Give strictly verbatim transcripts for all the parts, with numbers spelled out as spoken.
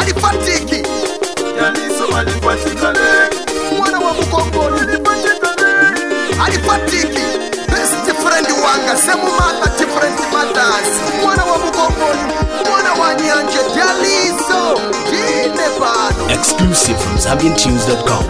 alifatiki Daliso alifatikale mwana wa Mukongoni alifatiki best friend wanga semu mata different matters mwana wa Mukongoni mwana wa Nyanje Daliso jine pano exclusive from Zambian Tunes dot com.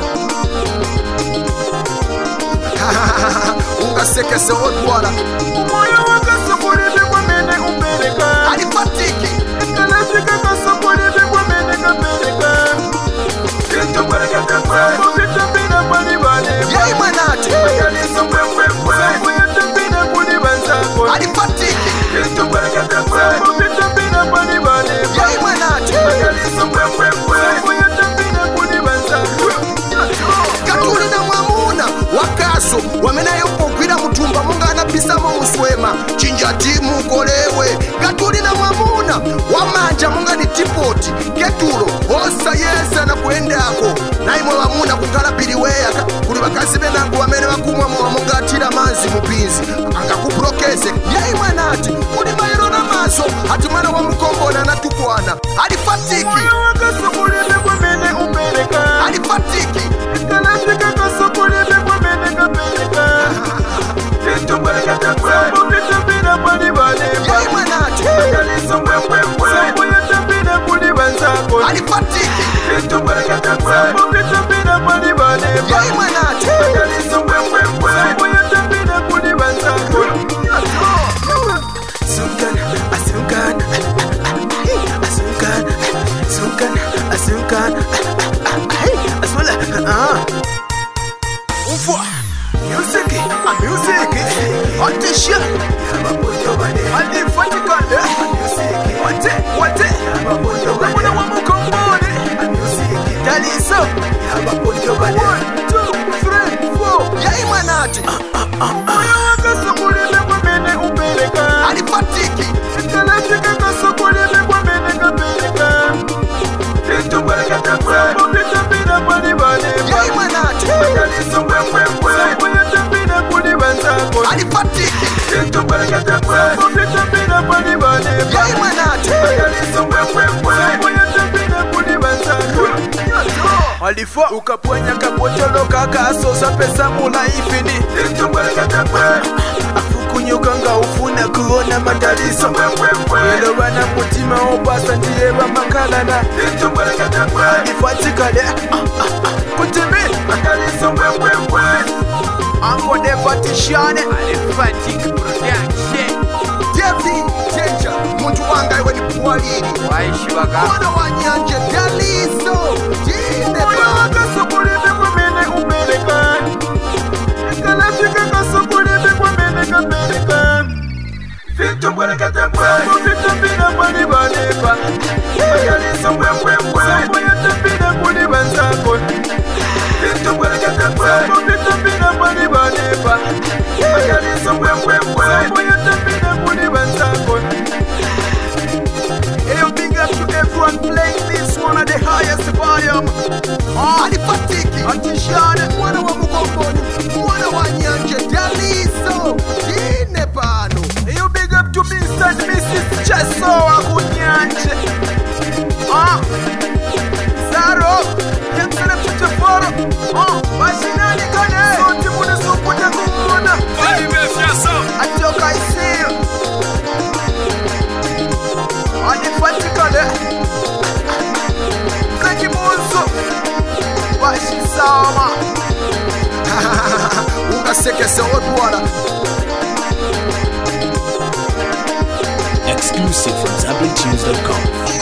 ungaseke se odwala Umoya wakasokolibe kwa mene umbeleka alifatiki Kalashika kasokolibe kwa mene kameleka Kinto kwereka kakwe Mupita mbina pali bane yei manati Daliso mwe mwe mwe Muyata mbina kuli banzako alifatiki Kinto kwereka kakwe Mupita mbina pali bane yei manati Daliso mwe mwe mwe Muyata mbina kuli banzako katuli na mwamuna wakaso wamenayo pogwira mutumba mungana pisamo muswema chinja timu kolewe katuli na mwamuna wamanja mungani tipoti ketulo osa yesa na kuendako naimwe wamuna kukalapiliweya kuli bakazi benangu wamene wakumwa mwa mungatira manzi mupinzi angakuprokeze yeimwe nati kuli mairo na maso hati mwana wa Mukongoni anatukwana alifatiki Umoya wakasokolibe kwa mene umbeleka alifatiki Kalashika kasokolibe kwa mene kameleka Kinto kwereka kakwe Mupita mbina pali bane yeimwe nati Daliso mwe mwe mwe Muyata mbina kuli banzako alifatiki Kinto kwereka kakwe Mupita mbina pali bane yeimwe nati Daliso mwe mwe mwe Muyata mbina kuli banzako Sunkan, asunkan, asunkan, sunkan, asunkan, aswala, ah. Ufwa, music, a music, attention, alifatikale, wate, wate, mwana wa Mukongoni, Daliso, one, two, three, four, yeimwe nati Umoya wakasokolibe kwa mene umbeleka alifatiki Kalashika kasokolibe kwa mene kameleka Kinto kwereka kakwe Mupita mbina pali bane yeimwe nati Daliso mwe mwe mwe Muyata mbina kuli banzako alifatiki Kinto kwereka kakwe Mupita mbina pali bane yeimwe nati Daliso mwe mwe mwe Muyata mbina kuli banzako Alifua ukapwenya kapotolo kakasosa pesa mulaifini Kinto kwereka kakwe afukunyuka nga ufuna kuona madaliso Mwe mwe mwe elo bana mutima opasa ndiye bamakalana Kinto kwereka kakwe alifatikale kutimi Daliso mwe mwe mwe angonefatishane alifatik production David Danger muntu wanga iwe ni pualini waishiwaga mwana wa Nyanje Daliso jine Umoya pano wakasokolibe kwa mene umbeleka Kalashika kasokolibe kwa mene kameleka Kinto kwereka kakwe Mupita mbina pali bane Daliso mwe mwe mwe Muyata mbina kuli banzako Kinto kwereka kakwe Mupita mbina pali bane Daliso mwe mwe mwe Muyata mbina kuli banzako Hey, yo, big up to everyone playing this one at the highest volume. alifatiki Atishane, mwana wa Mukongoni mwana wa Nyanje Daliso jine pano hey, yo, big up to Mister and Missus Cheso Akunyanje. Ah, Zaro, Yamsana Tutaforo. Ah, Bashinani Kane. Sonti Muna Suputa Kumuna. Atoka Isiyo. Alifatikale. Zaki Munzo. Bashisama. ungaseke se odwala Exclusive from Zambian Tunes dot com.